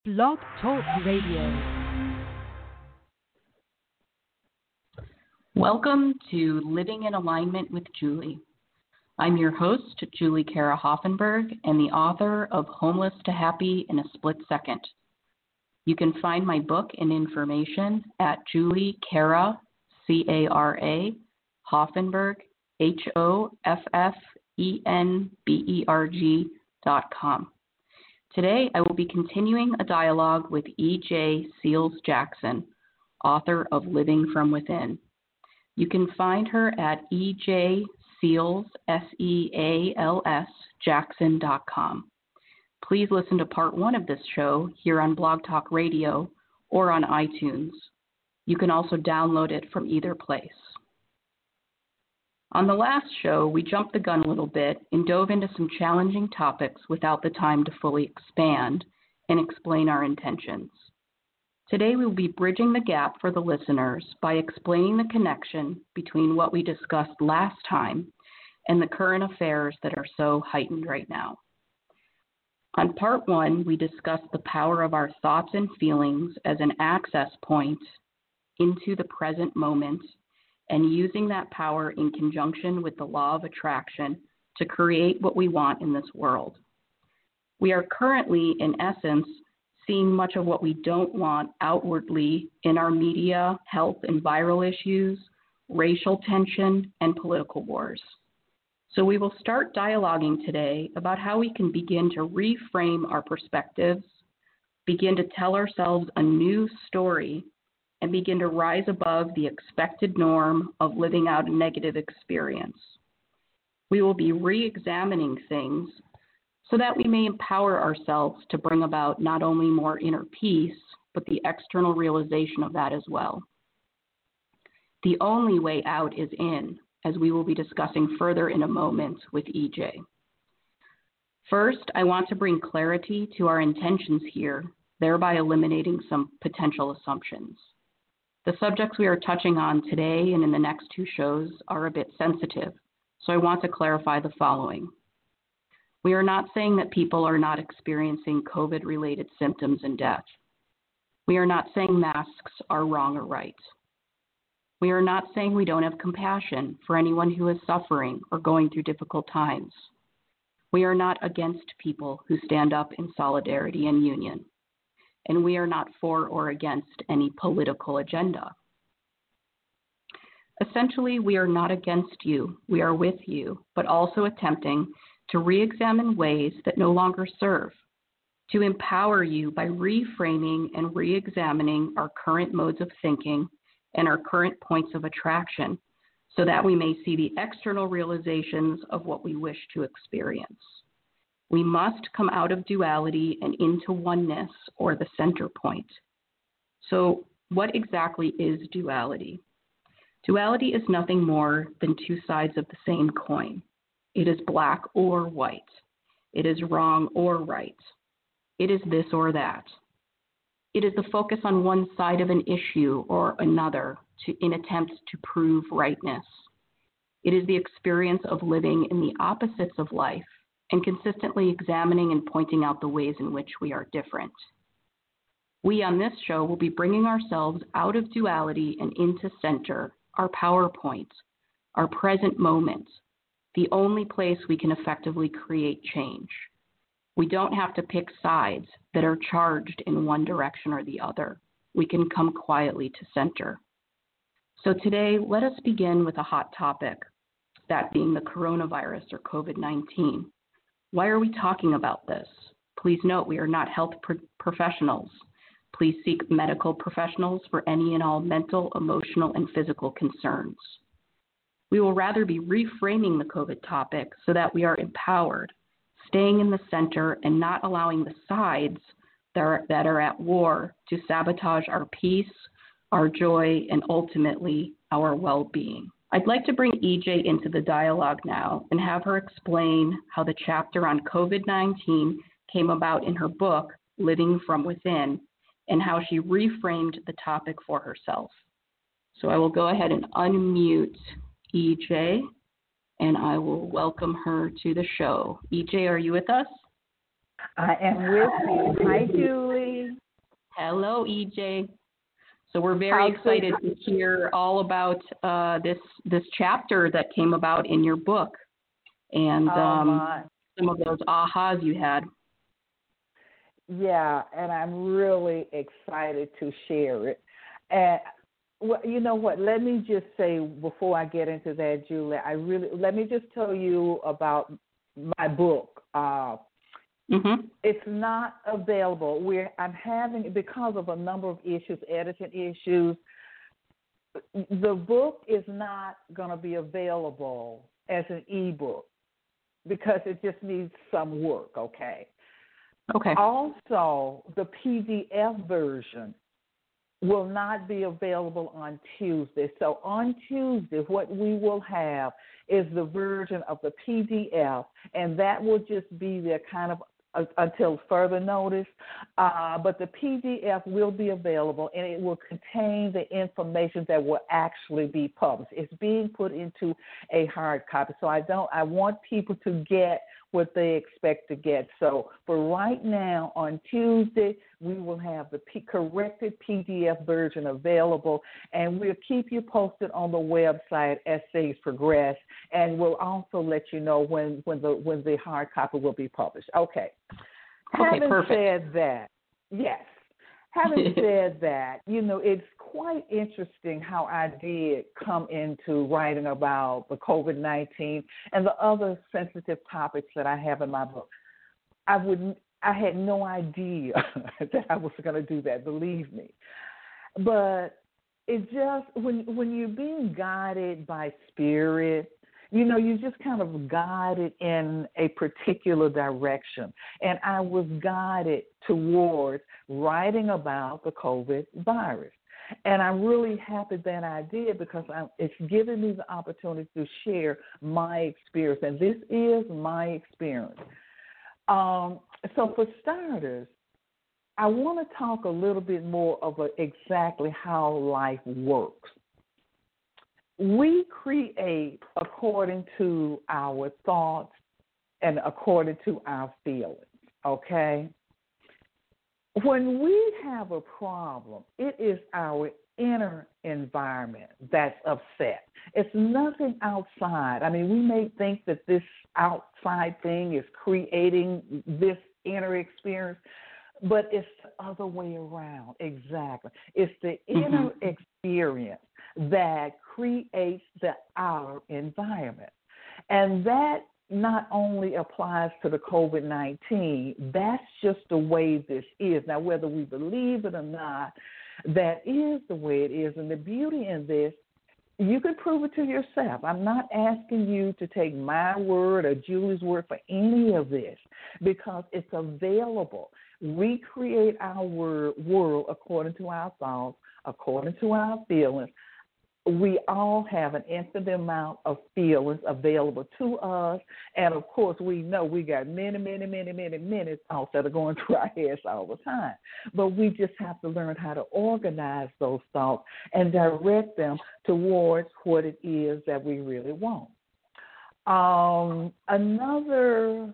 Blog Talk Radio. Welcome to Living in Alignment with Julie. I'm your host, Julie Kara Hoffenberg, and the author of Homeless to Happy in a Split Second. You can find my book and information at Julie Kara, C-A-R-A, Hoffenberg, HOFFENBERG.com. Today, I will be continuing a dialogue with E.J. Seals Jackson, author of Living from Within. You can find her at E.J. Seals, S-E-A-L-S, Jackson.com. Please listen to part 1 of this show here on Blog Talk Radio or on iTunes. You can also download it from either place. On the last show, we jumped the gun a little bit and dove into some challenging topics without the time to fully expand and explain our intentions. Today, we will be bridging the gap for the listeners by explaining the connection between what we discussed last time and the current affairs that are so heightened right now. On part 1, we discussed the power of our thoughts and feelings as an access point into the present moment and using that power in conjunction with the law of attraction to create what we want in this world. We are currently, in essence, seeing much of what we don't want outwardly in our media, health and viral issues, racial tension, and political wars. So we will start dialoguing today about how we can begin to reframe our perspectives, begin to tell ourselves a new story, and begin to rise above the expected norm of living out a negative experience. We will be re-examining things so that we may empower ourselves to bring about not only more inner peace, but the external realization of that as well. The only way out is in, as we will be discussing further in a moment with EJ. First, I want to bring clarity to our intentions here, thereby eliminating some potential assumptions. The subjects we are touching on today and in the next 2 shows are a bit sensitive, so I want to clarify the following. We are not saying that people are not experiencing COVID-related symptoms and death. We are not saying masks are wrong or right. We are not saying we don't have compassion for anyone who is suffering or going through difficult times. We are not against people who stand up in solidarity and union. And we are not for or against any political agenda. Essentially, we are not against you. We are with you, but also attempting to re-examine ways that no longer serve, to empower you by reframing and re-examining our current modes of thinking and our current points of attraction so that we may see the external realizations of what we wish to experience. We must come out of duality and into oneness, or the center point. So what exactly is duality? Duality is nothing more than 2 sides of the same coin. It is black or white. It is wrong or right. It is this or that. It is the focus on one side of an issue or another in attempts to prove rightness. It is the experience of living in the opposites of life and consistently examining and pointing out the ways in which we are different. We on this show will be bringing ourselves out of duality and into center, our power point, our present moment, the only place we can effectively create change. We don't have to pick sides that are charged in one direction or the other. We can come quietly to center. So today, let us begin with a hot topic, that being the coronavirus or COVID-19. Why are we talking about this? Please note we are not health professionals. Please seek medical professionals for any and all mental, emotional, and physical concerns. We will rather be reframing the COVID topic so that we are empowered, staying in the center and not allowing the sides that are at war to sabotage our peace, our joy, and ultimately our well-being. I'd like to bring EJ into the dialogue now and have her explain how the chapter on COVID-19 came about in her book, Living from Within, and how she reframed the topic for herself. So I will go ahead and unmute EJ, and I will welcome her to the show. EJ, are you with us? I am with you. Hi, Julie. Hello, EJ. So we're very How's excited it? to hear all about this chapter that came about in your book and Oh my. some of those ahas you had. Yeah, and I'm really excited to share it. And well, you know what? Let me just say before I get into that, Julie, let me just tell you about my book. It's not available. I'm having, because of a number of issues, editing issues. The book is not going to be available as an ebook because it just needs some work. Okay. Okay. Also, the PDF version will not be available on Tuesday. So on Tuesday, what we will have is the version of the PDF, and that will just be there kind of until further notice. But the PDF will be available, and it will contain the information that will actually be published. It's being put into a hard copy. So I want people to get what they expect to get. So for right now, on Tuesday, we will have the corrected PDF version available, and we'll keep you posted on the website as things progress, and we'll also let you know when the hard copy will be published. Okay. Having perfect. said that, yes. Having said that, it's quite interesting how I did come into writing about the COVID-19 and the other sensitive topics that I have in my book. I had no idea that I was going to do that, believe me. But it just, when you're being guided by spirit, you just kind of guided in a particular direction. And I was guided towards writing about the COVID virus. And I'm really happy that I did because it's given me the opportunity to share my experience. And this is my experience. So for starters, I want to talk a little bit more about exactly how life works. We create according to our thoughts and according to our feelings, okay? When we have a problem, it is our inner environment that's upset. It's nothing outside. I mean, we may think that this outside thing is creating this inner experience, but it's the other way around. Exactly. It's the inner experience that creates the outer environment. And that not only applies to the COVID-19, that's just the way this is. Now, whether we believe it or not, that is the way it is. And the beauty in this, you can prove it to yourself. I'm not asking you to take my word or Julie's word for any of this because it's available. We create our world according to our thoughts, according to our feelings. We all have an infinite amount of feelings available to us. And, of course, we know we got many thoughts that are going through our heads all the time. But we just have to learn how to organize those thoughts and direct them towards what it is that we really want. Another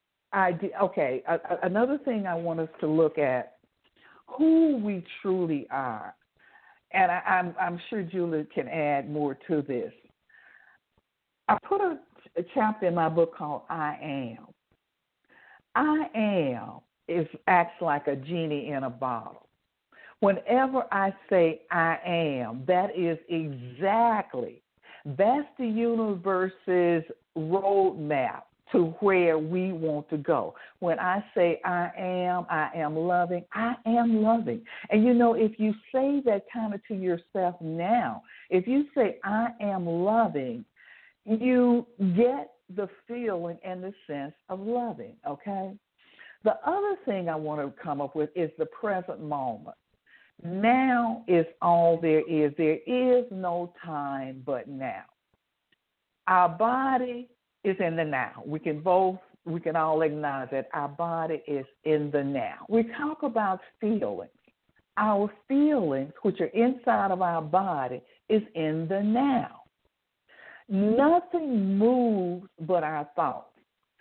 thing I want us to look at, who we truly are. And I'm sure Julie can add more to this. I put a chapter in my book called I Am. I Am acts like a genie in a bottle. Whenever I say I am, that is that's the universe's roadmap to where we want to go. When I say I am loving, I am loving. And if you say that kind of to yourself now, if you say I am loving, you get the feeling and the sense of loving, okay? The other thing I want to come up with is the present moment. Now is all there is. There is no time but now. Our body is in the now. We can all acknowledge that our body is in the now. We talk about feelings. Our feelings, which are inside of our body, is in the now. Nothing moves but our thoughts.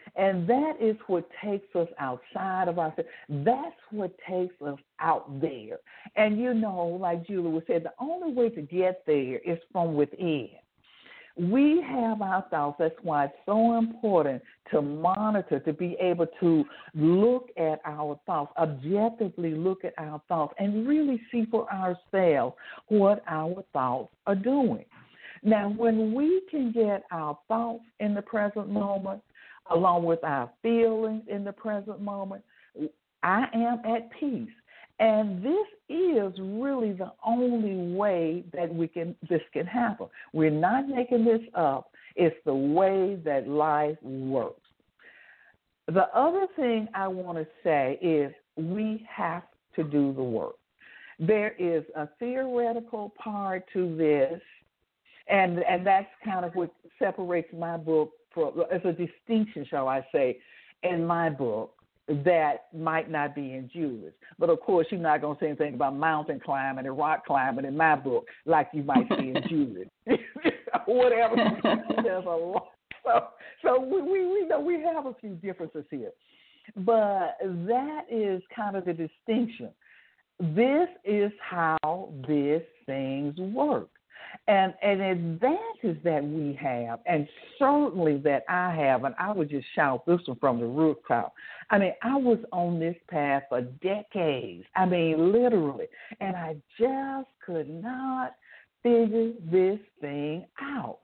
And that is what takes us outside of ourselves. That's what takes us out there. And, like Julie would say, the only way to get there is from within. We have our thoughts. That's why it's so important to monitor, to be able to look at our thoughts, objectively look at our thoughts, and really see for ourselves what our thoughts are doing. Now, when we can get our thoughts in the present moment, along with our feelings in the present moment, I am at peace. And this is really the only way that this can happen. We're not making this up. It's the way that life works. The other thing I want to say is we have to do the work. There is a theoretical part to this, and that's kind of what separates my book as a distinction, shall I say, in my book that might not be in Julie's. But, of course, you're not going to say anything about mountain climbing and rock climbing in my book like you might see in Julie's. Whatever. There's a lot. So we know we have a few differences here. But that is kind of the distinction. This is how these things work. And an advantage that we have, and certainly that I have, and I would just shout this one from the rooftop. I mean, I was on this path for decades. I mean, literally. And I just could not figure this thing out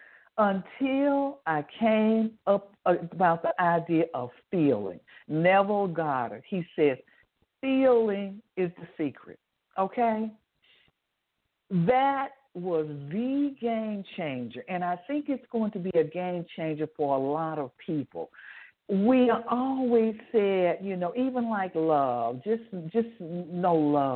until I came up about the idea of feeling. Neville Goddard, he says, feeling is the secret, okay? That was the game changer, and I think it's going to be a game changer for a lot of people. We always said, even like love, just no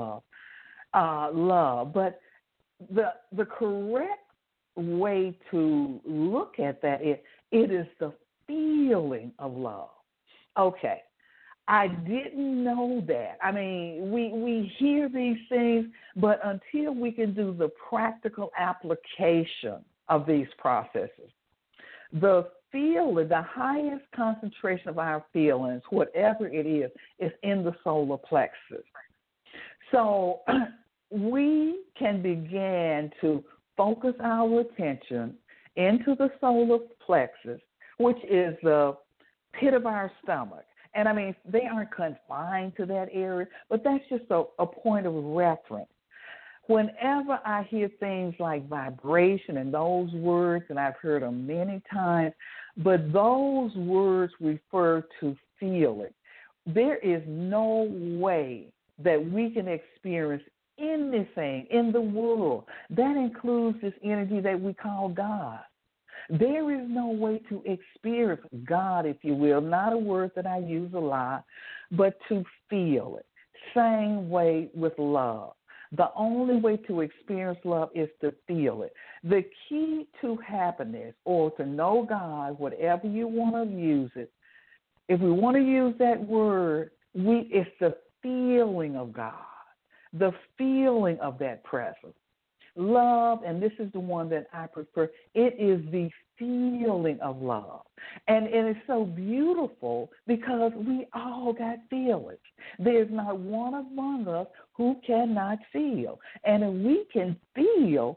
love. But the correct way to look at that is it is the feeling of love. Okay. I didn't know that. I mean, we hear these things, but until we can do the practical application of these processes, the highest concentration of our feelings, whatever it is in the solar plexus. So we can begin to focus our attention into the solar plexus, which is the pit of our stomach. And, I mean, they aren't confined to that area, but that's just a point of reference. Whenever I hear things like vibration and those words, and I've heard them many times, but those words refer to feeling. There is no way that we can experience anything in the world that includes this energy that we call God. There is no way to experience God, if you will, not a word that I use a lot, but to feel it. Same way with love. The only way to experience love is to feel it. The key to happiness, or to know God, whatever you want to use it, if we want to use that word, it's the feeling of God, the feeling of that presence. Love, and this is the one that I prefer, it is the feeling of love. And it's so beautiful because we all got feelings. There's not one among us who cannot feel. And if we can feel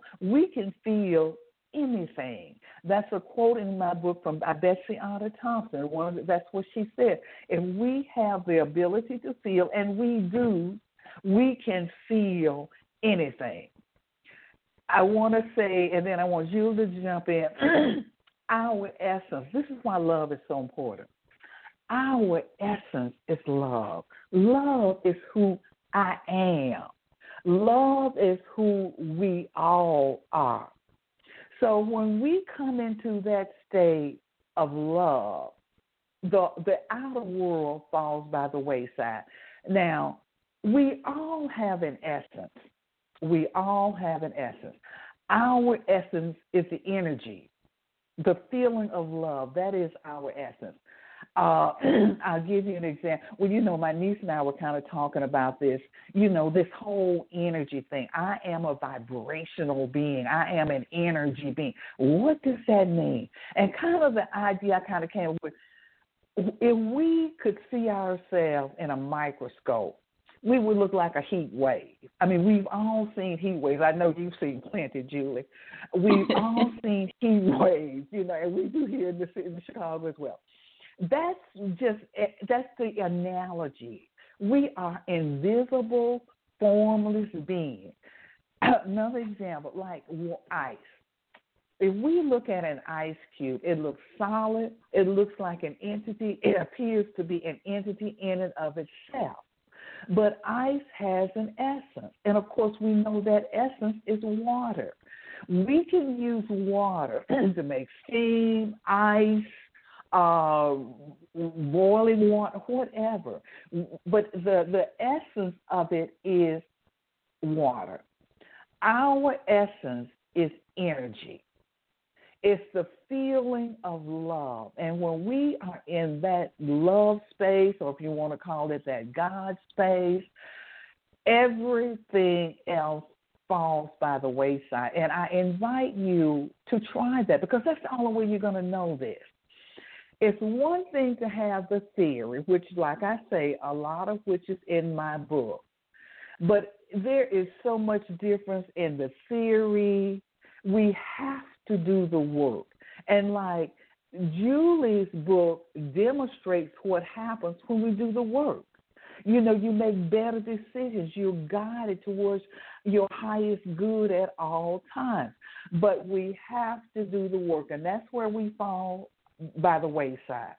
anything. That's a quote in my book from Betsy Otter Thompson. That's what she said. If we have the ability to feel, and we do, we can feel anything. I want to say, and then I want you to jump in, our essence. This is why love is so important. Our essence is love. Love is who I am. Love is who we all are. So when we come into that state of love, the outer world falls by the wayside. Now, we all have an essence. We all have an essence. Our essence is the energy, the feeling of love. That is our essence. I'll give you an example. Well, my niece and I were kind of talking about this, this whole energy thing. I am a vibrational being. I am an energy being. What does that mean? And kind of the idea I kind of came up with, if we could see ourselves in a microscope, we would look like a heat wave. I mean, we've all seen heat waves. I know you've seen plenty, Julie. We've all seen heat waves, and we do here in Chicago as well. That's the analogy. We are invisible, formless beings. Another example, like ice. If we look at an ice cube, it looks solid. It looks like an entity. It appears to be an entity in and of itself. But ice has an essence. And, of course, we know that essence is water. We can use water to make steam, ice, boiling water, whatever. But the essence of it is water. Our essence is energy. It's the feeling of love. And when we are in that love space, or if you want to call it that God space, everything else falls by the wayside. And I invite you to try that, because that's the only way you're going to know this. It's one thing to have the theory, which, like I say, a lot of which is in my book. But there is so much difference in the theory. We have to do the work. And like Julie's book demonstrates what happens when we do the work. You make better decisions. You're guided towards your highest good at all times. But we have to do the work, and that's where we fall by the wayside.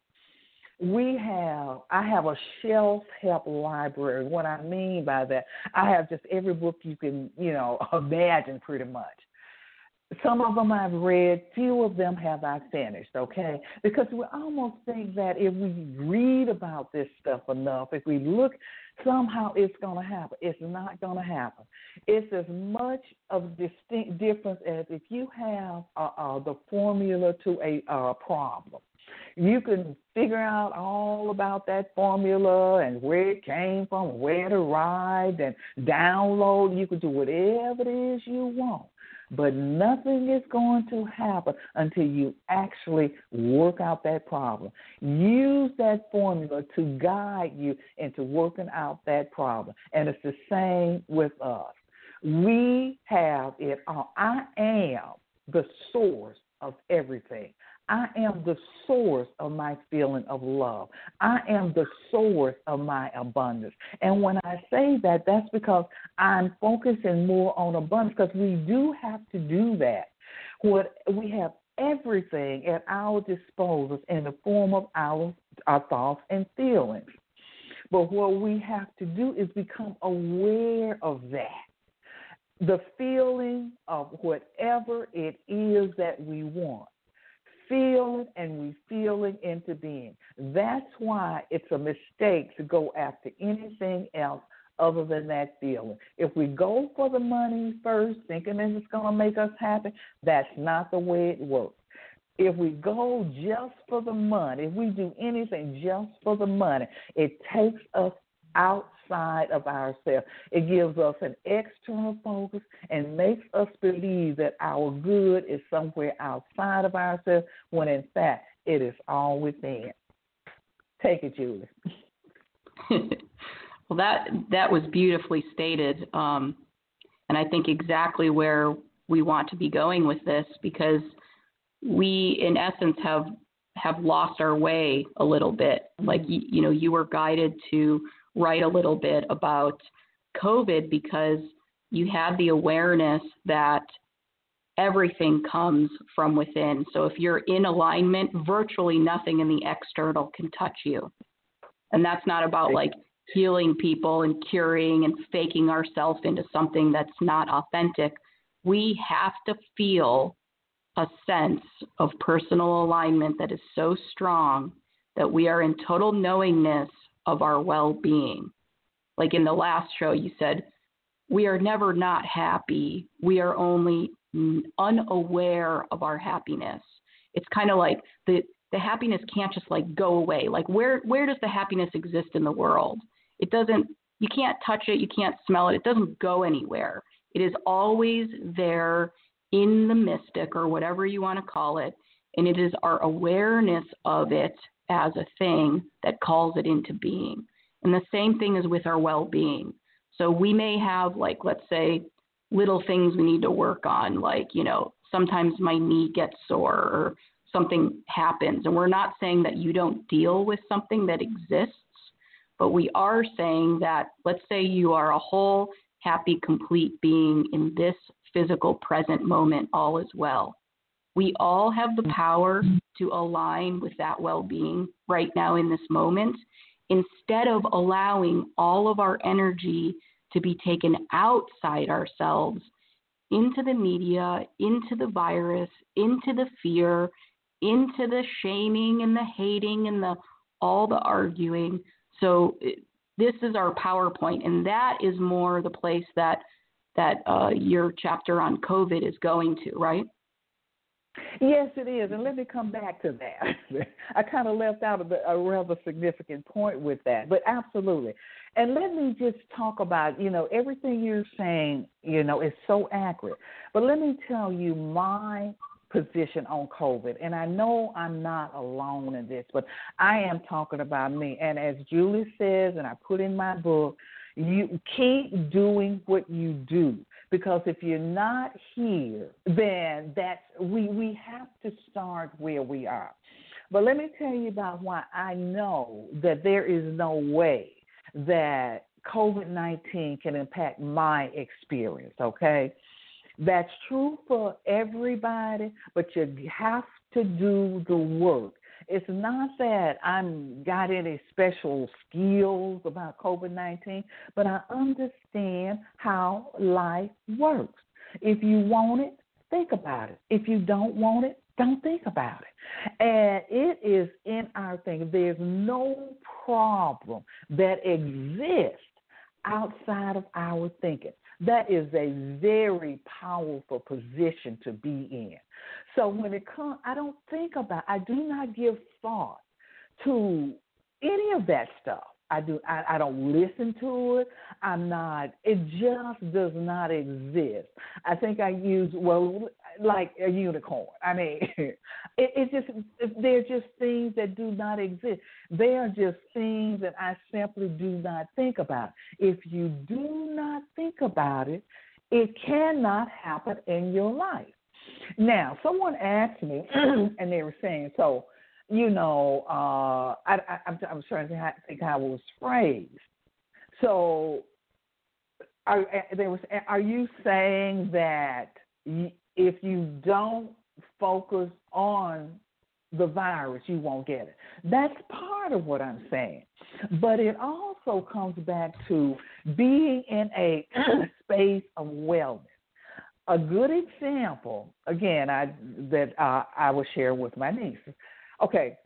I have a shelf-help library. What I mean by that, I have just every book you can, imagine pretty much. Some of them I've read, few of them have I finished, okay? Because we almost think that if we read about this stuff enough, if we look, somehow it's going to happen. It's not going to happen. It's as much of distinct difference as if you have the formula to a problem. You can figure out all about that formula and where it came from, where it arrived, and download. You can do whatever it is you want. But nothing is going to happen until you actually work out that problem. Use that formula to guide you into working out that problem. And it's the same with us. We have it all. I am the source of everything. I am the source of my feeling of love. I am the source of my abundance. And when I say that, that's because I'm focusing more on abundance, because we do have to do that. We have everything at our disposal in the form of our thoughts and feelings. But what we have to do is become aware of that. The feeling of whatever it is that we want. Feel it, and we feel it into being. That's why it's a mistake to go after anything else other than that feeling. If we go for the money first, thinking that it's going to make us happy, that's not the way it works. If we go just for the money, if we do anything just for the money, it takes us outside of ourselves. It gives us an external focus and makes us believe that our good is somewhere outside of ourselves, when in fact it is all within. Take it, Julie. Well, that was beautifully stated, and I think exactly where we want to be going with this, because we, in essence, have lost our way a little bit. Like, you were guided to write a little bit about COVID because you had the awareness that everything comes from within. So if you're in alignment, virtually nothing in the external can touch you. And that's not about like healing people and curing and faking ourselves into something that's not authentic. We have to feel a sense of personal alignment that is so strong that we are in total knowingness of our well-being. Like in the last show, you said, we are never not happy. We are only unaware of our happiness. It's kind of like the happiness can't just like go away. Like where does the happiness exist in the world? It doesn't, you can't touch it. You can't smell it. It doesn't go anywhere. It is always there in the mystic, or whatever you want to call it. And it is our awareness of it as a thing that calls it into being. And the same thing is with our well-being. So we may have, like, let's say, little things we need to work on, like, sometimes my knee gets sore or something happens. And we're not saying that you don't deal with something that exists, but we are saying that, let's say you are a whole, happy, complete being in this physical present moment, all is well. We all have the power to align with that well-being right now in this moment, instead of allowing all of our energy to be taken outside ourselves into the media, into the virus, into the fear, into the shaming and the hating and all the arguing. So this is our PowerPoint, and that is more the place that your chapter on COVID is going to, right? Yes, it is. And let me come back to that. I kind of left out a rather significant point with that, but absolutely. And let me just talk about, everything you're saying, is so accurate. But let me tell you my position on COVID. And I know I'm not alone in this, but I am talking about me. And as Julie says, and I put in my book, you keep doing what you do. Because if you're not here, then we have to start where we are. But let me tell you about why I know that there is no way that COVID-19 can impact my experience, okay? That's true for everybody, but you have to do the work. It's not that I'm got any special skills about COVID-19, but I understand how life works. If you want it, think about it. If you don't want it, don't think about it. And it is in our thinking. There's no problem that exists outside of our thinking. That is a very powerful position to be in. So when it comes, I do not give thought to any of that stuff. I don't listen to it. It just does not exist. I think I use, like a unicorn. I mean, they're just things that do not exist. They are just things that I simply do not think about. If you do not think about it, it cannot happen in your life. Now, someone asked me, and they were saying, so, I'm trying to think how it was phrased. So, are you saying that if you don't focus on the virus, you won't get it? That's part of what I'm saying. But it also comes back to being in a space of wellness. A good example, again, I will share with my nieces. Okay,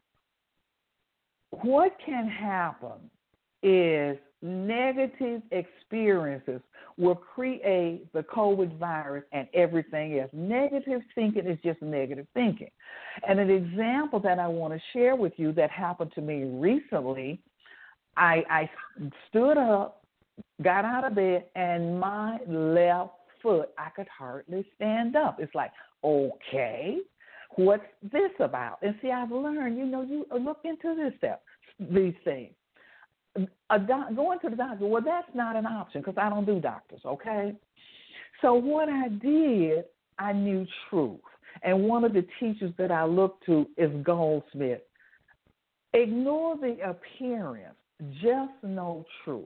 what can happen is negative experiences will create the COVID virus and everything else. Negative thinking is just negative thinking. And an example that I want to share with you that happened to me recently, I stood up, got out of bed, and my left foot, I could hardly stand up. It's like, okay, what's this about? And see, I've learned, you look into these things. Going to the doctor, well, that's not an option because I don't do doctors, okay? So what I did, I knew truth. And one of the teachers that I look to is Goldsmith. Ignore the appearance, just know truth.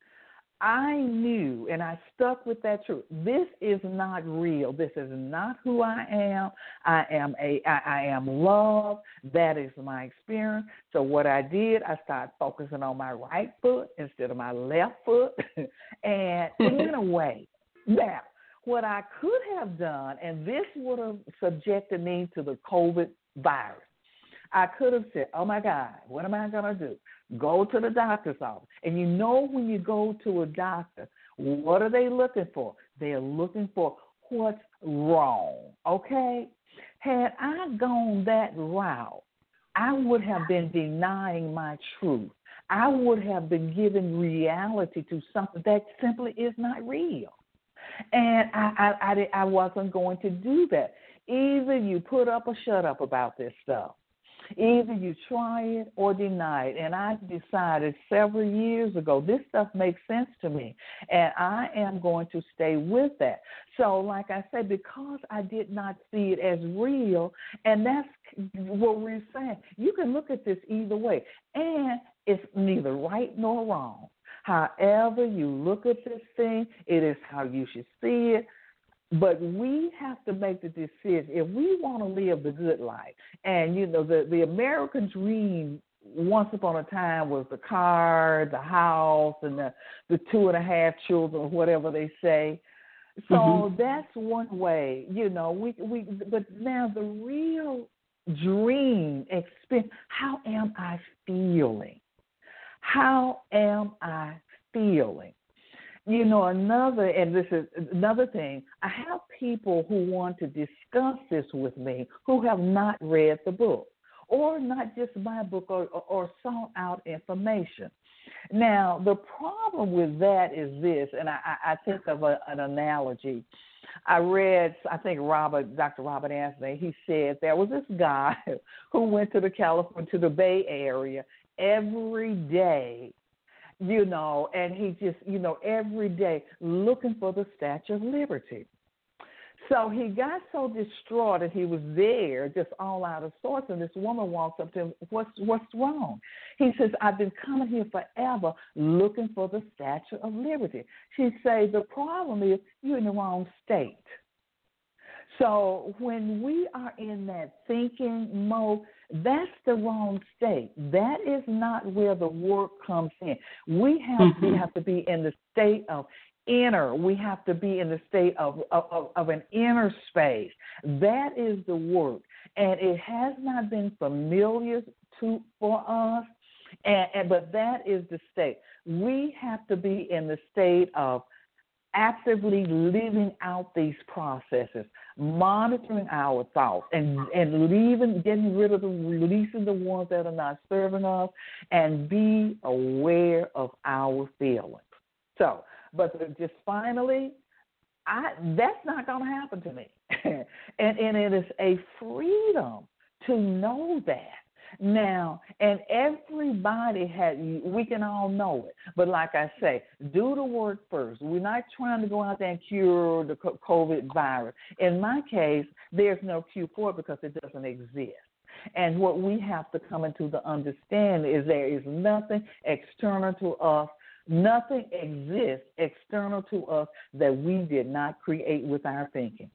I knew, and I stuck with that truth. This is not real. This is not who I am. I am love. That is my experience. So what I did, I started focusing on my right foot instead of my left foot, and it went away. Now, what I could have done, and this would have subjected me to the COVID virus, I could have said, oh, my God, what am I going to do? Go to the doctor's office. And when you go to a doctor, what are they looking for? They're looking for what's wrong, okay? Had I gone that route, I would have been denying my truth. I would have been giving reality to something that simply is not real. And I wasn't going to do that. Either you put up or shut up about this stuff. Either you try it or deny it. And I decided several years ago, this stuff makes sense to me, and I am going to stay with that. So, like I said, because I did not see it as real, and that's what we're saying. You can look at this either way, and it's neither right nor wrong. However you look at this thing, it is how you should see it. But we have to make the decision if we want to live the good life. And, you know, the American dream once upon a time was the car, the house, and the 2.5 children, whatever they say. So that's one way, you know, but now the real dream experience, how am I feeling? How am I feeling? You know, and this is another thing, I have people who want to discuss this with me who have not read the book, or not just my book, or sought out information. Now, the problem with that is this, and I think of an analogy. I read, I think Dr. Robert Anthony, he said there was this guy who went to the Bay Area every day, you know, and he just, you know, every day looking for the Statue of Liberty. So he got so distraught that he was there just all out of sorts, and this woman walks up to him, what's wrong? He says, I've been coming here forever looking for the Statue of Liberty. She says, the problem is you're in the wrong state. So when we are in that thinking mode, that's the wrong state. That is not where the work comes in. We have to be in the state of inner. We have to be in the state of an inner space. That is the work. And it has not been familiar for us, but that is the state. We have to be in the state of actively living out these processes, monitoring our thoughts, and getting rid of releasing the ones that are not serving us, and be aware of our feelings. So, but just finally, that's not going to happen to me. and it is a freedom to know that. Now, and everybody we can all know it. But like I say, do the work first. We're not trying to go out there and cure the COVID virus. In my case, there's no cure for it because it doesn't exist. And what we have to come into the understanding is there is nothing external to us. Nothing exists external to us that we did not create with our thinking.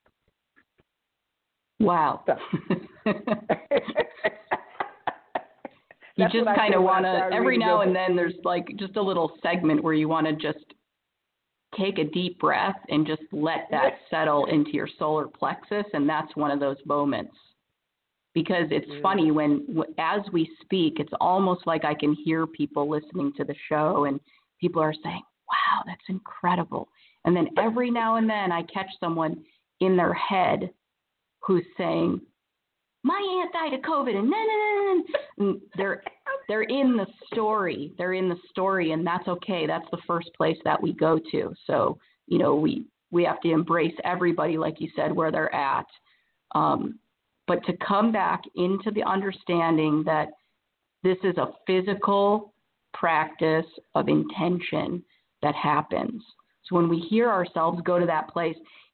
Wow. So. You just kind of want to, every now and then there's like just a little segment where you want to just take a deep breath and just let that settle into your solar plexus. And that's one of those moments. Because it's funny as we speak, it's almost like I can hear people listening to the show and people are saying, wow, that's incredible. And then every now and then I catch someone in their head who's saying, my aunt died of COVID, and they're in the story. They're in the story, and that's okay. That's the first place that we go to. So, you know, we have to embrace everybody, like you said, where they're at. But to come back into the understanding that this is a physical practice of intention that happens. So when we hear ourselves go to that place,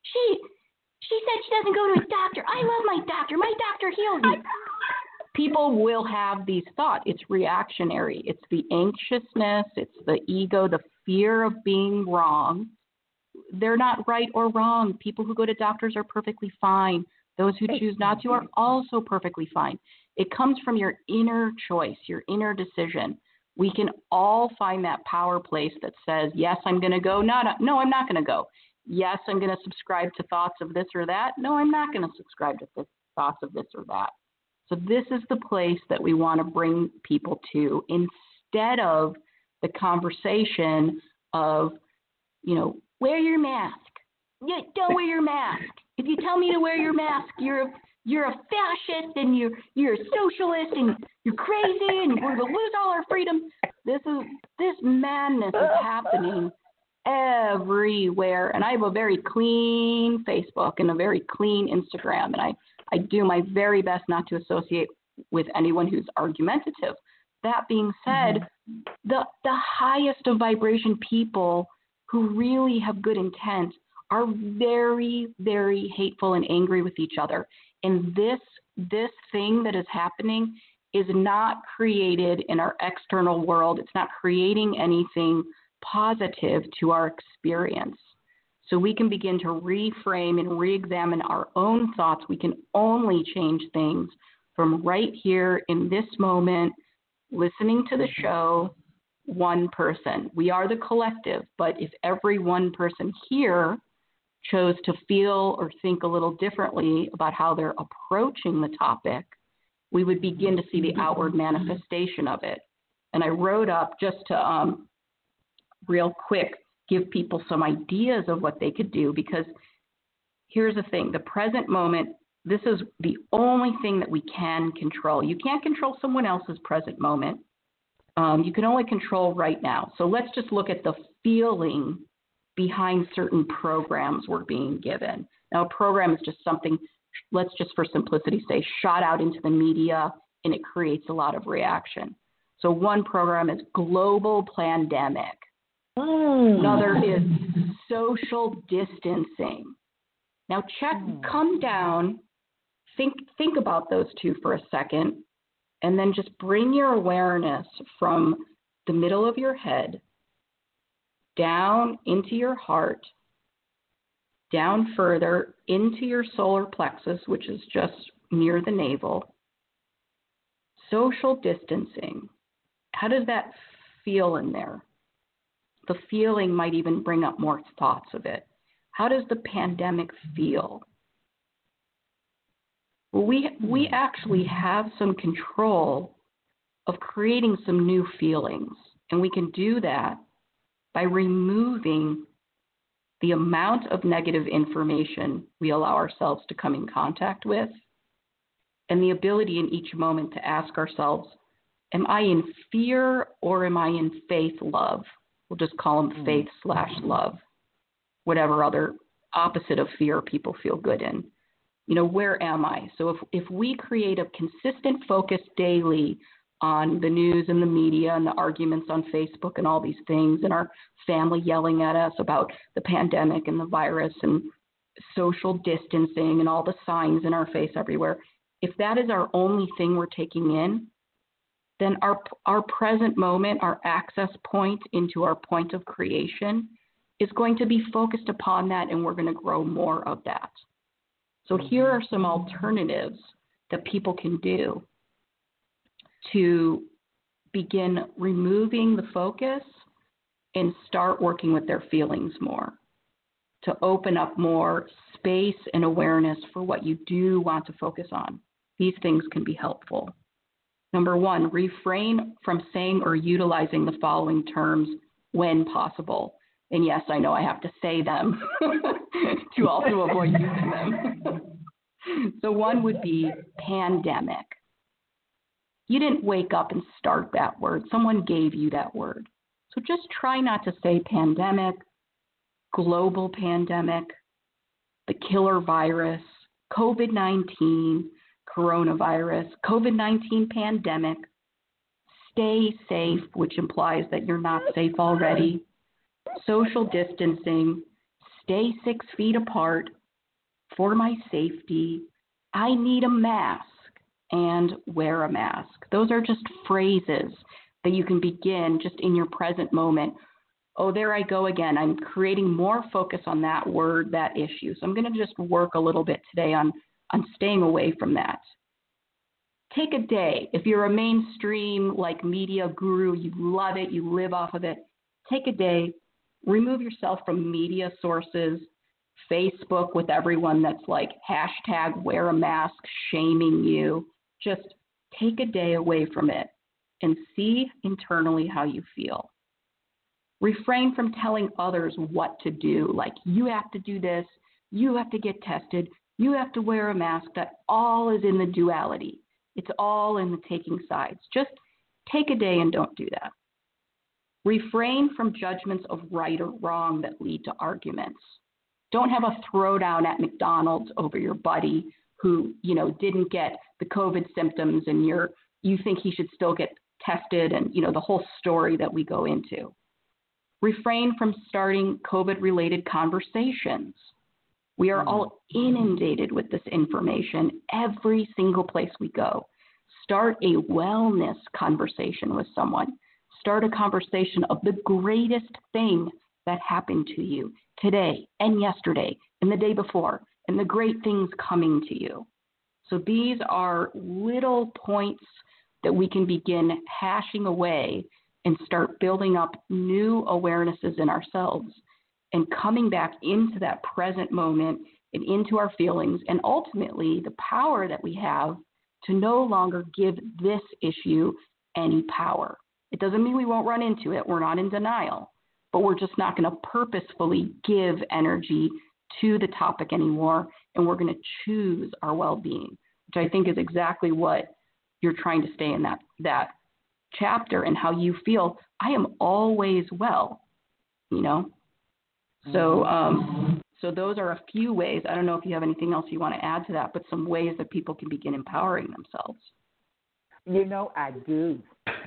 she said she doesn't go to a doctor. I love my doctor. My doctor heals me. People will have these thoughts. It's reactionary. It's the anxiousness. It's the ego, the fear of being wrong. They're not right or wrong. People who go to doctors are perfectly fine. Those who choose not to are also perfectly fine. It comes from your inner choice, your inner decision. We can all find that power place that says, yes, I'm going to go. No, I'm not going to go. Yes, I'm going to subscribe to thoughts of this or that. No, I'm not going to subscribe to thoughts of this or that. So this is the place that we want to bring people to instead of the conversation of, you know, wear your mask. Yeah, don't wear your mask. If you tell me to wear your mask, you're a fascist and you're a socialist and you're crazy and we're going to lose all our freedom. This madness is happening everywhere. And I have a very clean Facebook and a very clean Instagram. And I do my very best not to associate with anyone who's argumentative. That being said, the highest of vibration people who really have good intent are very, very hateful and angry with each other. And this thing that is happening is not created in our external world. It's not creating anything positive to our experience. So we can begin to reframe and re-examine our own thoughts. We can only change things from right here in this moment, listening to the show, one person. We are the collective, but if every one person here chose to feel or think a little differently about how they're approaching the topic, we would begin to see the outward manifestation of it. And I wrote up just to real quick give people some ideas of what they could do, because here's the thing, the present moment, this is the only thing that we can control. You can't control someone else's present moment. You can only control right now. So let's just look at the feeling behind certain programs we're being given. Now, a program is just something, let's just for simplicity say, shot out into the media, and it creates a lot of reaction. So one program is global pandemic. Another is social distancing. Now come down, think about those two for a second, and then just bring your awareness from the middle of your head down into your heart, down further into your solar plexus, which is just near the navel. Social distancing. How does that feel in there? The feeling might even bring up more thoughts of it. How does the pandemic feel? Well, we actually have some control of creating some new feelings, and we can do that by removing the amount of negative information we allow ourselves to come in contact with, and the ability in each moment to ask ourselves, am I in fear or am I in faith, love? We'll just call them faith/love, whatever other opposite of fear people feel good in. You know, where am I? So if we create a consistent focus daily on the news and the media and the arguments on Facebook and all these things, and our family yelling at us about the pandemic and the virus and social distancing and all the signs in our face everywhere, if that is our only thing we're taking in, then our present moment, our access point into our point of creation is going to be focused upon that, and we're going to grow more of that. So here are some alternatives that people can do to begin removing the focus and start working with their feelings more, to open up more space and awareness for what you do want to focus on. These things can be helpful. Number one, refrain from saying or utilizing the following terms when possible. And yes, I know I have to say them to also avoid using them. So one would be pandemic. You didn't wake up and start that word. Someone gave you that word. So just try not to say pandemic, global pandemic, the killer virus, COVID-19, coronavirus, COVID-19 pandemic, stay safe, which implies that you're not safe already, social distancing, stay 6 feet apart for my safety, I need a mask, and wear a mask. Those are just phrases that you can begin just in your present moment. Oh, there I go again. I'm creating more focus on that word, that issue. So I'm going to just work a little bit today on staying away from that. Take a day. If you're a mainstream like media guru, you love it, you live off of it, take a day, remove yourself from media sources, Facebook with everyone that's like hashtag wear a mask, shaming you. Just take a day away from it and see internally how you feel. Refrain from telling others what to do, like you have to do this, you have to get tested, you have to wear a mask. That all is in the duality. It's all in the taking sides. Just take a day and don't do that. Refrain from judgments of right or wrong that lead to arguments. Don't have a throwdown at McDonald's over your buddy who, didn't get the COVID symptoms and you think he should still get tested and, the whole story that we go into. Refrain from starting COVID-related conversations. We are all inundated with this information every single place we go. Start a wellness conversation with someone. Start a conversation of the greatest thing that happened to you today and yesterday and the day before and the great things coming to you. So these are little points that we can begin hashing away and start building up new awarenesses in ourselves and coming back into that present moment and into our feelings and ultimately the power that we have to no longer give this issue any power. It doesn't mean we won't run into it. We're not in denial, but we're just not going to purposefully give energy to the topic anymore, and we're going to choose our well-being, which I think is exactly what you're trying to stay in that chapter and how you feel. I am always well, So those are a few ways. I don't know if you have anything else you want to add to that, but some ways that people can begin empowering themselves. I do.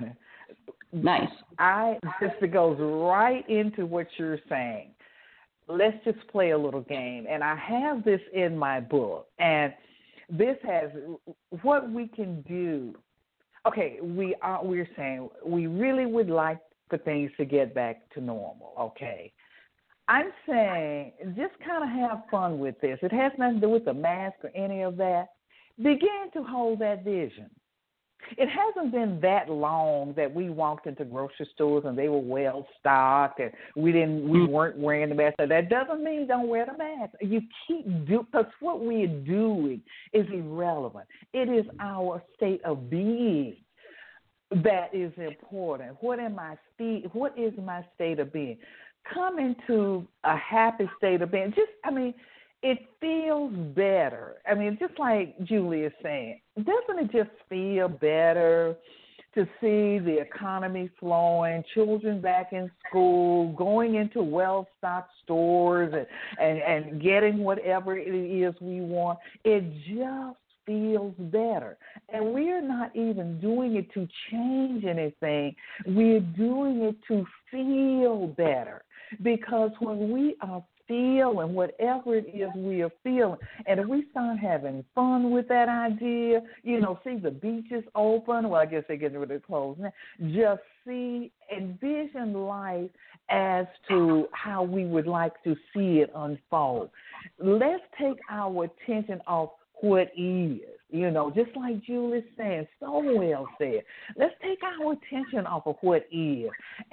Nice. This goes right into what you're saying. Let's just play a little game. And I have this in my book. And this has what we can do. Okay, we're saying we really would like for things to get back to normal, okay? I'm saying just kind of have fun with this. It has nothing to do with the mask or any of that. Begin to hold that vision. It hasn't been that long that we walked into grocery stores and they were well stocked and we weren't wearing the mask. So that doesn't mean don't wear the mask. You keep because what we're doing is irrelevant. It is our state of being that is important. What is my state of being? Come into a happy state of being. It feels better. Just like Julie is saying, doesn't it just feel better to see the economy flowing, children back in school, going into well-stocked stores and getting whatever it is we want? It just feels better. And we're not even doing it to change anything. We're doing it to feel better. Because when we are feeling whatever it is we are feeling, and if we start having fun with that idea, see the beaches open, well, I guess they're getting rid of the clothes now, just envision life as to how we would like to see it unfold. Let's take our attention off what is. Just like Julie's saying, so well said. Let's take our attention off of what is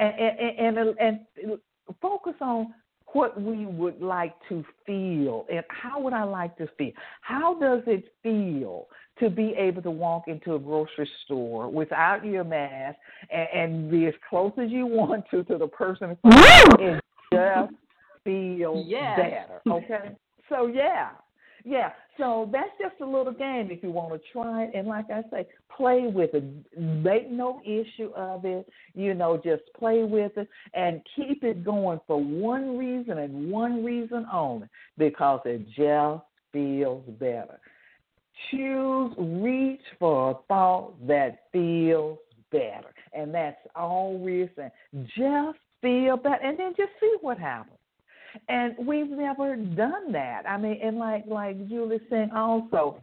and focus on what we would like to feel and how would I like to feel. How does it feel to be able to walk into a grocery store without your mask and be as close as you want to the person in front of you and just feel better, okay? So, yeah. So that's just a little game if you want to try it. And like I say, play with it. Make no issue of it. Just play with it and keep it going for one reason and one reason only, because it just feels better. Reach for a thought that feels better. And that's all we're saying. Just feel better and then just see what happens. And we've never done that. And like Julie's saying also,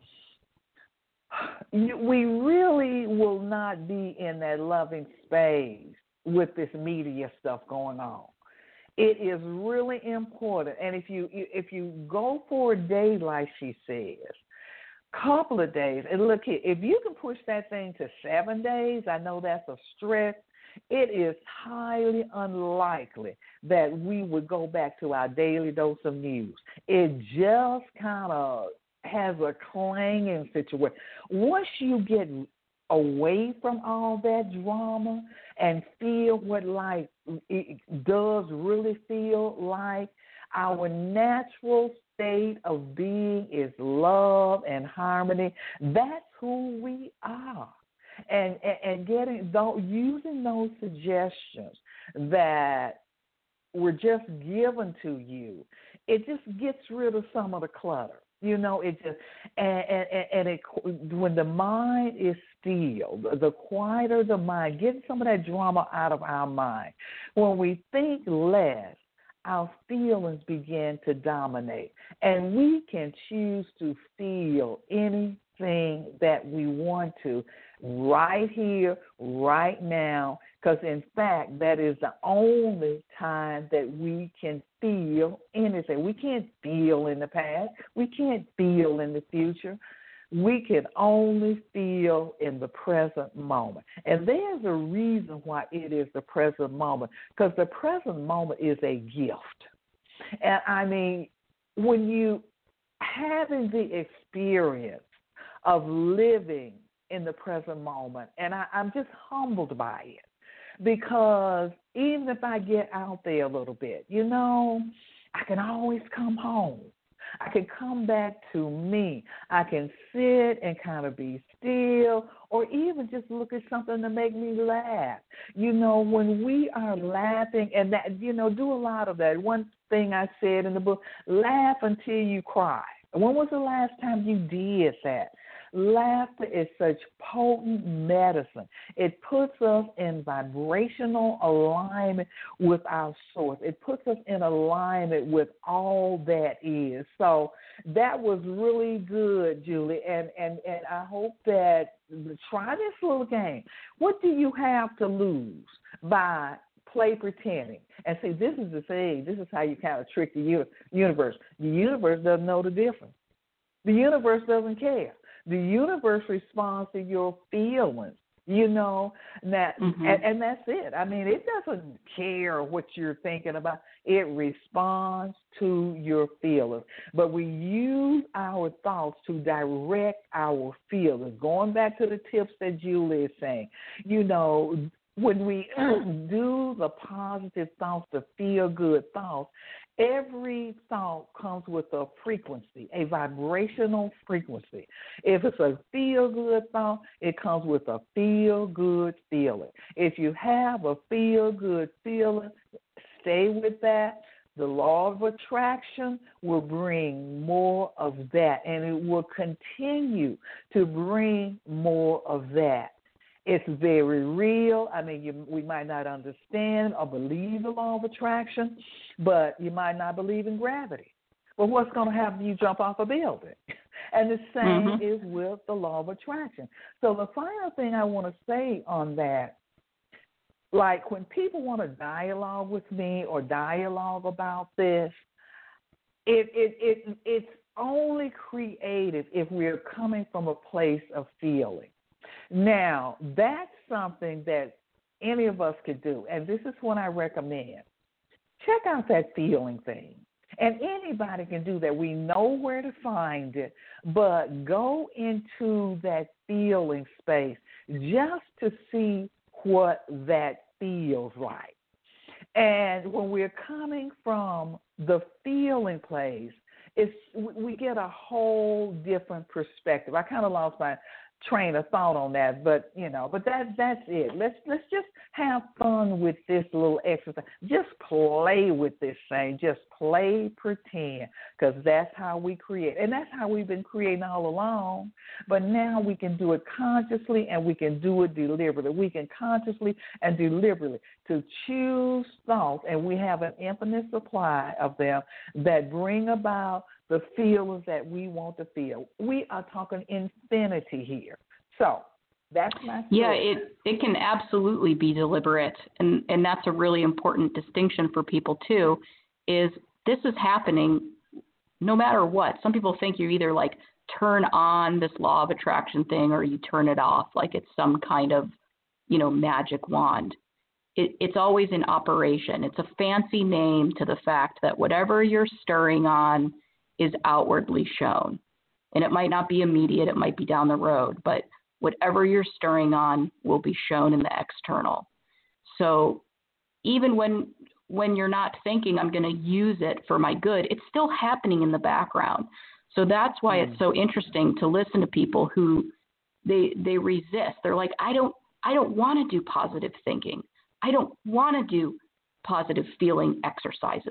we really will not be in that loving space with this media stuff going on. It is really important. And if you go for a day, like she says, couple of days, and look here, if you can push that thing to 7 days, I know that's a stretch. It is highly unlikely that we would go back to our daily dose of news. It just kind of has a clanging situation. Once you get away from all that drama and feel what life does really feel like, our natural state of being is love and harmony. That's who we are. And using those suggestions that were just given to you, it just gets rid of some of the clutter. You know, it just and it, when the mind is still, the quieter the mind, get some of that drama out of our mind. When we think less, our feelings begin to dominate, and we can choose to feel anything that we want to right here, right now, because in fact, that is the only time that we can feel anything. We can't feel in the past. We can't feel in the future. We can only feel in the present moment. And there's a reason why it is the present moment, because the present moment is a gift. And I mean, when you having the experience of living in the present moment, and I'm just humbled by it, because even if I get out there a little bit, you know, I can always come home. I can come back to me. I can sit and kind of be still, or even just look at something to make me laugh. You know, when we are laughing, and that, you know, do a lot of that. One thing I said in the book, laugh until you cry. When was the last time you did that? Laughter is such potent medicine. It puts us in vibrational alignment with our source. It puts us in alignment with all that is. So that was really good, Julie, and I hope that try this little game. What do you have to lose by play pretending? And see, this is the thing. This is how you kind of trick the universe. The universe doesn't know the difference. The universe doesn't care. The universe responds to your feelings, you know, and that's it. I mean, it doesn't care what you're thinking about. It responds to your feelings. But we use our thoughts to direct our feelings. Going back to the tips that Julie is saying, you know, when we do the positive thoughts, the feel-good thoughts, every thought comes with a frequency, a vibrational frequency. If it's a feel-good thought, it comes with a feel-good feeling. If you have a feel-good feeling, stay with that. The law of attraction will bring more of that, and it will continue to bring more of that. It's very real. I mean, we might not understand or believe the law of attraction, but you might not believe in gravity. But what's going to happen? You jump off a building. And the same is with the law of attraction. So the final thing I want to say on that, like when people want to dialogue with me or dialogue about this, it's only creative if we're coming from a place of feeling. Now, that's something that any of us could do, and this is what I recommend. Check out that feeling thing, and anybody can do that. We know where to find it, but go into that feeling space just to see what that feels like. And when we're coming from the feeling place, we get a whole different perspective. I kind of lost my train of thought on that, but that's it. Let's just have fun with this little exercise. Just play with this thing. Just play pretend, because that's how we create, and that's how we've been creating all along. But now we can do it consciously, and we can do it deliberately. We can consciously and deliberately to choose thoughts, and we have an infinite supply of them that bring about the feelings that we want to feel. We are talking infinity here. So that's my story. Yeah, it can absolutely be deliberate, and that's a really important distinction for people too, is this is happening no matter what. Some people think you either like turn on this law of attraction thing or you turn it off, like it's some kind of, magic wand. It's always in operation. It's a fancy name to the fact that whatever you're stirring on is outwardly shown. And it might not be immediate, it might be down the road, but whatever you're stirring on will be shown in the external. So even when you're not thinking I'm going to use it for my good, it's still happening in the background. So that's why it's so interesting to listen to people who they resist. They're like, I don't want to do positive thinking. I don't want to do positive feeling exercises.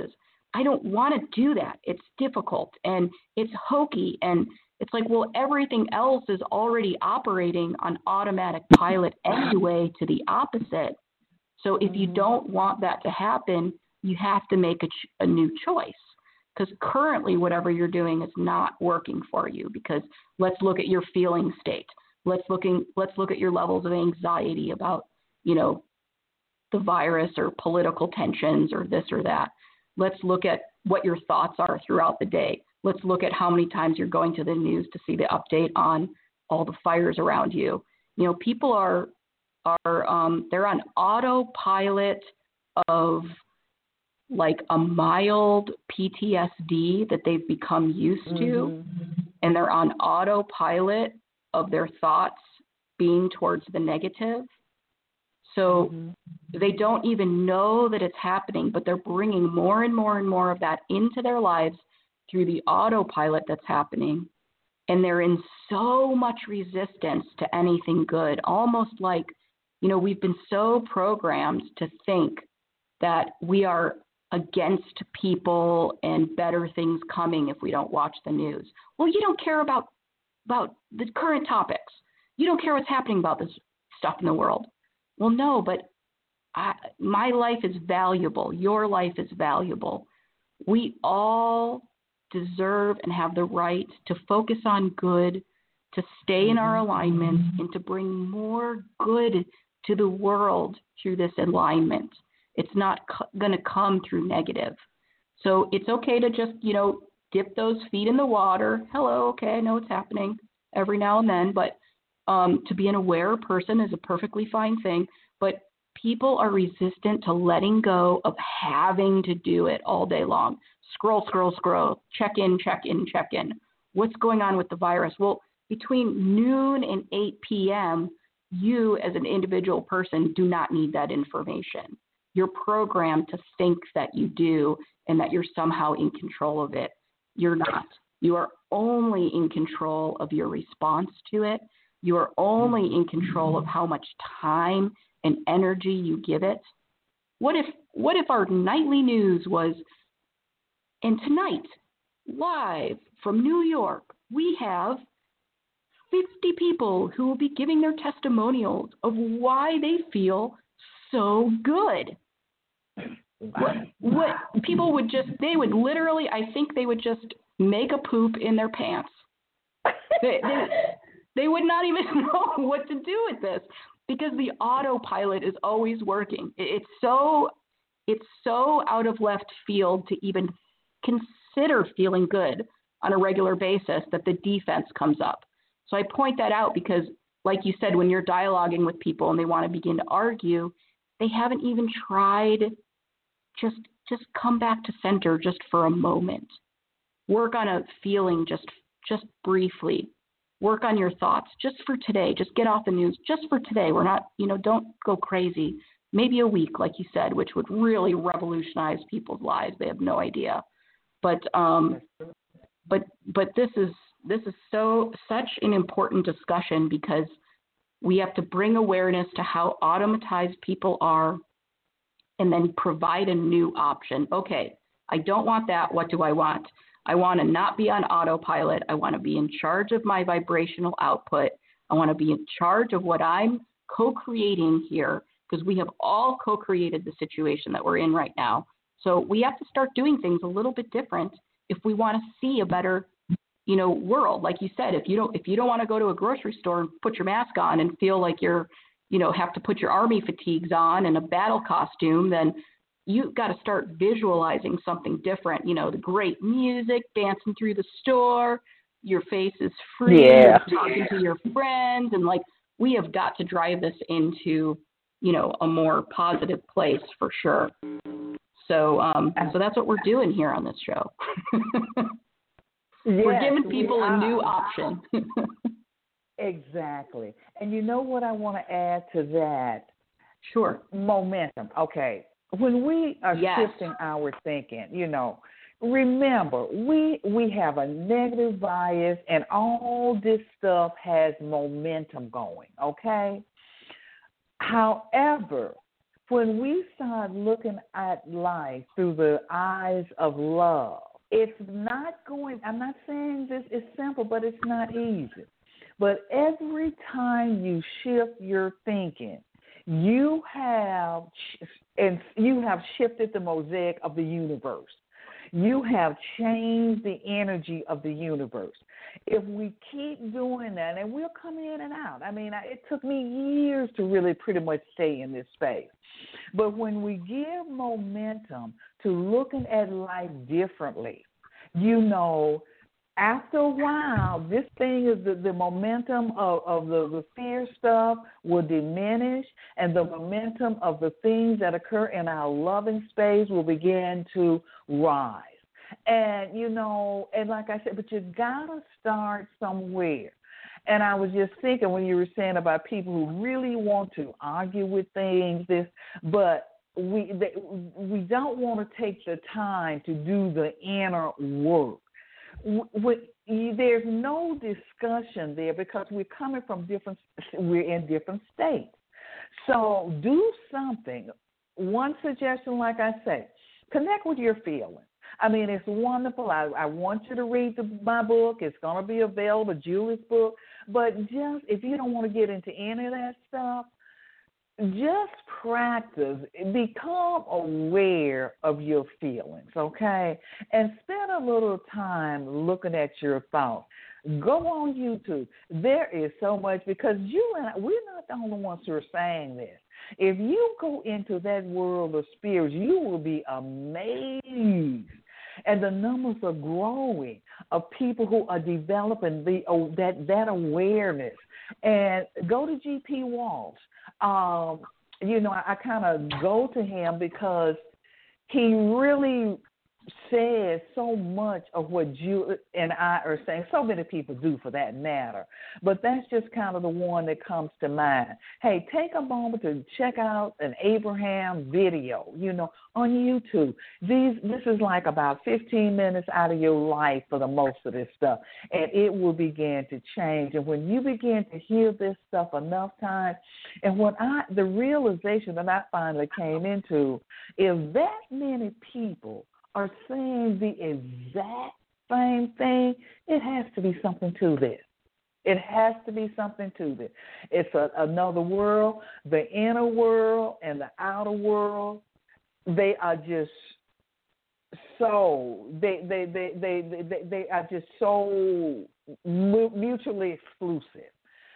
I don't want to do that. It's difficult and it's hokey. And it's like, well, everything else is already operating on automatic pilot anyway to the opposite. So if you don't want that to happen, you have to make a new choice. Because currently whatever you're doing is not working for you. Because let's look at your feeling state. Let's look at your levels of anxiety about, the virus or political tensions or this or that. Let's look at what your thoughts are throughout the day. Let's look at how many times you're going to the news to see the update on all the fires around you. People are they're on autopilot of like a mild PTSD that they've become used to, and they're on autopilot of their thoughts being towards the negative. So they don't even know that it's happening, but they're bringing more and more and more of that into their lives through the autopilot that's happening. And they're in so much resistance to anything good, almost like, we've been so programmed to think that we are against people and better things coming if we don't watch the news. Well, you don't care about the current topics. You don't care what's happening about this stuff in the world. Well, no, but my life is valuable. Your life is valuable. We all deserve and have the right to focus on good, to stay in our alignments, and to bring more good to the world through this alignment. It's not going to come through negative. So it's okay to just, dip those feet in the water. Hello, okay, I know it's happening every now and then, but to be an aware person is a perfectly fine thing. But people are resistant to letting go of having to do it all day long. Scroll, check in. What's going on with the virus? Well, between noon and 8 p.m., you as an individual person do not need that information. You're programmed to think that you do and that you're somehow in control of it. You're not. You are only in control of your response to it. You are only in control of how much time and energy you give it. What if our nightly news was, and tonight, live from New York, we have 50 people who will be giving their testimonials of why they feel so good. What people would just, they would literally, I think they would just make a poop in their pants. They would not even know what to do with this because the autopilot is always working. It's so out of left field to even consider feeling good on a regular basis that the defense comes up. So I point that out because, like you said, when you're dialoguing with people and they want to begin to argue, they haven't even tried just come back to center just for a moment. Work on a feeling just briefly. Work on your thoughts just for today. Just get off the news just for today. We're not, don't go crazy. Maybe a week, like you said, which would really revolutionize people's lives. They have no idea. But this is such an important discussion because we have to bring awareness to how automatized people are and then provide a new option. Okay, I don't want that. What do I want? I want to not be on autopilot. I want to be in charge of my vibrational output. I want to be in charge of what I'm co-creating here because we have all co-created the situation that we're in right now. So we have to start doing things a little bit different if we want to see a better, world. Like you said, if you don't want to go to a grocery store and put your mask on and feel like you're, have to put your army fatigues on and a battle costume, then you've got to start visualizing something different. The great music, dancing through the store, your face is free, you're talking to your friends, and we have got to drive this into, a more positive place for sure. So that's what we're doing here on this show. We're giving people a new option. Exactly. And you know what I want to add to that? Sure. Momentum. Okay. When we are shifting our thinking, remember, we have a negative bias and all this stuff has momentum going, okay? However, when we start looking at life through the eyes of love, it's not going, I'm not saying this is simple, but it's not easy. But every time you shift your thinking, you have shifted the mosaic of the universe. You have changed the energy of the universe. If we keep doing that, and we'll come in and out. I mean, it took me years to really pretty much stay in this space. But when we give momentum to looking at life differently, you know, after a while, this thing is the momentum of the fear stuff will diminish, and the momentum of the things that occur in our loving space will begin to rise. And, you know, and like I said, but you got to start somewhere. And I was just thinking when you were saying about people who really want to argue with things, but we don't want to take the time to do the inner work. There's no discussion there because we're in different states. So do something. One suggestion, like I say, connect with your feelings. I mean, it's wonderful. I want you to read my book. It's going to be available, Julie's book. But just if you don't want to get into any of that stuff, just practice, become aware of your feelings, okay? And spend a little time looking at your thoughts. Go on YouTube. There is so much, because you and I, we're not the only ones who are saying this. If you go into that world of spirits, you will be amazed. And the numbers are growing of people who are developing that awareness. And go to G.P. Walsh. You know, I kind of go to him because he really says so much of what you and I are saying. So many people do, for that matter. But that's just kind of the one that comes to mind. Hey, take a moment to check out an Abraham video, you know, on YouTube. This is like about 15 minutes out of your life for the most of this stuff, and it will begin to change. And when you begin to hear this stuff enough times, and the realization that I finally came into is that many people are saying the exact same thing, it has to be something to this. It has to be something to this. It's another world. The inner world and the outer world, they are just so they are just so mutually exclusive.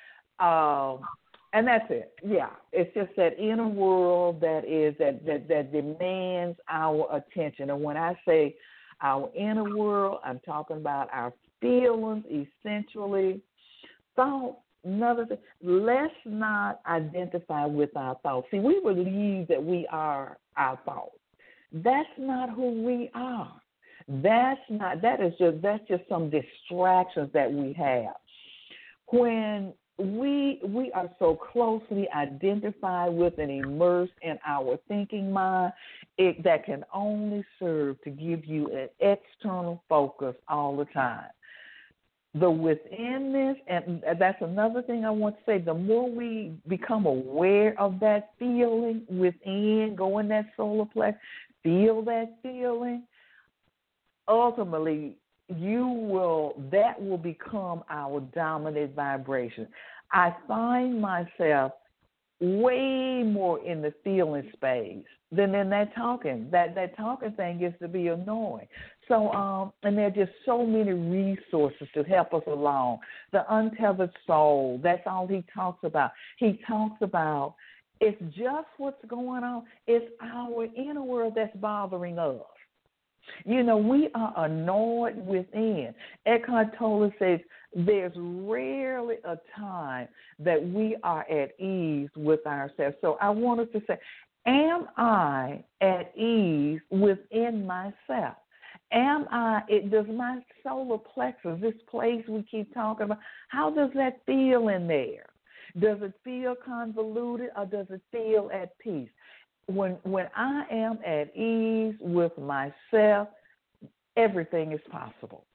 And that's it. Yeah, it's just that inner world that demands our attention. And when I say our inner world, I'm talking about our feelings, essentially. Thought, another thing. Let's not identify with our thoughts. See, we believe that we are our thoughts. That's not who we are. That's just some distractions that we have. When we are so closely identified with and immersed in our thinking mind, that can only serve to give you an external focus all the time. The withinness, and that's another thing I want to say, the more we become aware of that feeling within, go in that solar plex, feel that feeling, ultimately that will become our dominant vibration. I find myself way more in the feeling space than in that talking. That talking thing gets to be annoying. So, and there are just so many resources to help us along. The untethered soul, that's all he talks about. He talks about it's just what's going on. It's our inner world that's bothering us. You know, we are annoyed within. Eckhart Tolle says there's rarely a time that we are at ease with ourselves. So I wanted to say, am I at ease within myself? Does my solar plexus, this place we keep talking about, how does that feel in there? Does it feel convoluted or does it feel at peace? When I am at ease with myself, everything is possible.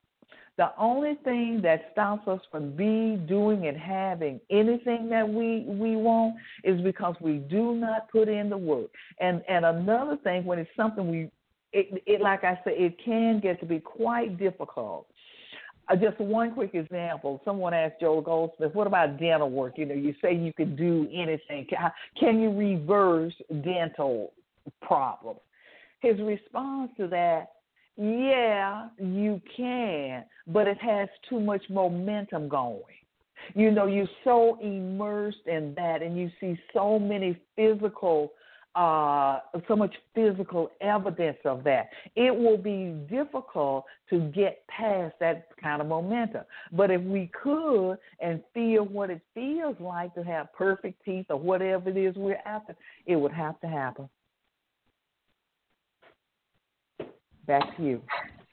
The only thing that stops us from doing, and having anything that we want is because we do not put in the work. And another thing, when it's something it like I said, it can get to be quite difficult. Just one quick example. Someone asked Joel Goldsmith, what about dental work? You say you can do anything. Can you reverse dental problems? His response to that, yeah, you can, but it has too much momentum going. You're so immersed in that, and you see so much physical evidence of that. It will be difficult to get past that kind of momentum. But if we could and feel what it feels like to have perfect teeth or whatever it is we're after, it would have to happen. Back to you.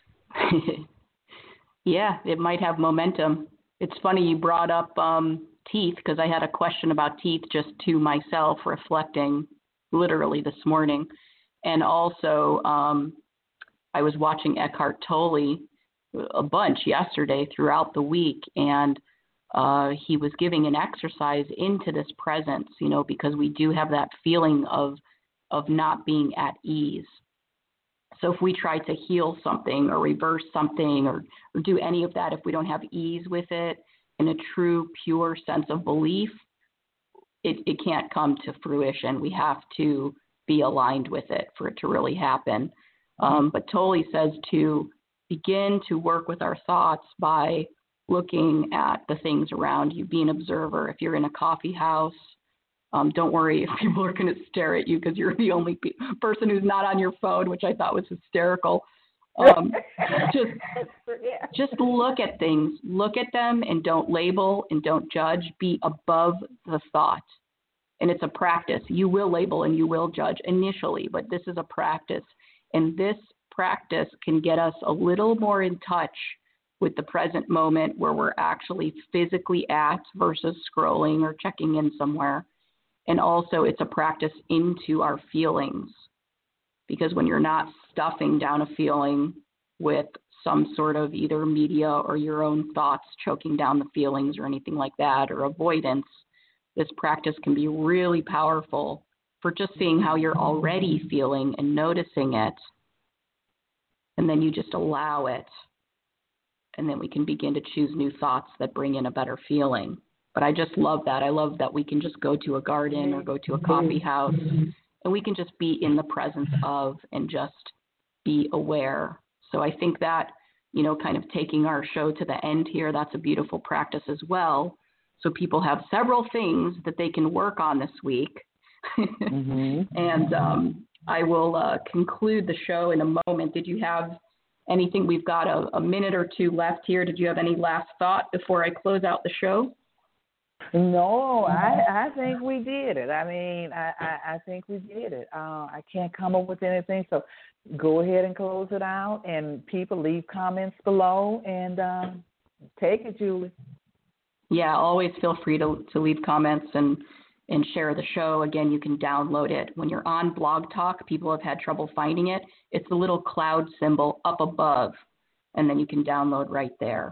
Yeah, it might have momentum. It's funny you brought up teeth, because I had a question about teeth just to myself, reflecting literally this morning. And also I was watching Eckhart Tolle a bunch yesterday throughout the week, and he was giving an exercise into this presence, because we do have that feeling of not being at ease. So if we try to heal something or reverse something or do any of that, if we don't have ease with it and a true, pure sense of belief, it can't come to fruition. We have to be aligned with it for it to really happen. But Tolle says to begin to work with our thoughts by looking at the things around you, be an observer. If you're in a coffee house, don't worry if people are going to stare at you because you're the only person who's not on your phone, which I thought was hysterical. Just look at things, look at them, and don't label and don't judge. Be above the thought. And it's a practice. You will label and you will judge initially, but this is a practice. And this practice can get us a little more in touch with the present moment where we're actually physically at versus scrolling or checking in somewhere. And also it's a practice into our feelings, because when you're not stuffing down a feeling with some sort of either media or your own thoughts choking down the feelings or anything like that, or avoidance, this practice can be really powerful for just seeing how you're already feeling and noticing it. And then you just allow it. And then we can begin to choose new thoughts that bring in a better feeling. But I just love that. I love that we can just go to a garden or go to a coffee house and we can just be in the presence of and just be aware. So I think that, kind of taking our show to the end here, that's a beautiful practice as well. So people have several things that they can work on this week. And I will conclude the show in a moment. Did you have anything? We've got a minute or two left here. Did you have any last thought before I close out the show? No, I think we did it. I mean, I think we did it. I can't come up with anything, so go ahead and close it out. And people, leave comments below and take it, Julie. Yeah, always feel free to leave comments and share the show. Again, you can download it. When you're on Blog Talk, people have had trouble finding it. It's the little cloud symbol up above, and then you can download right there.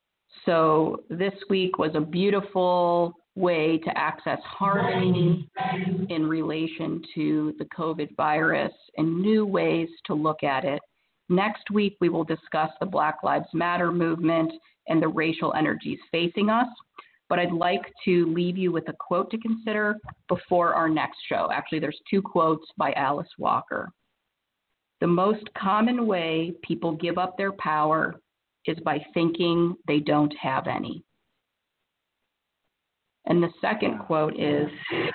So this week was a beautiful way to access harmony in relation to the COVID virus and new ways to look at it. Next week, we will discuss the Black Lives Matter movement and the racial energies facing us. But I'd like to leave you with a quote to consider before our next show. Actually, there's two quotes by Alice Walker. The most common way people give up their power is by thinking they don't have any. And the second quote is,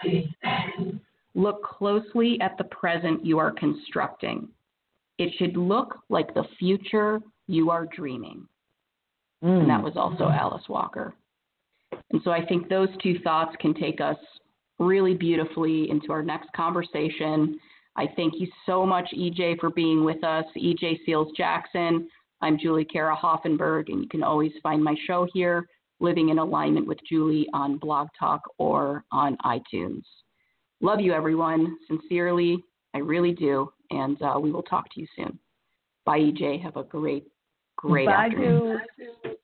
look closely at the present you are constructing. It should look like the future you are dreaming. And that was also Alice Walker. And so I think those two thoughts can take us really beautifully into our next conversation. I thank you so much, EJ, for being with us. EJ Seals Jackson. I'm Julie Kara Hoffenberg, and you can always find my show here, Living in Alignment with Julie, on Blog Talk or on iTunes. Love you, everyone. Sincerely, I really do. And we will talk to you soon. Bye, EJ. Have a great great Bye, afternoon. Bye.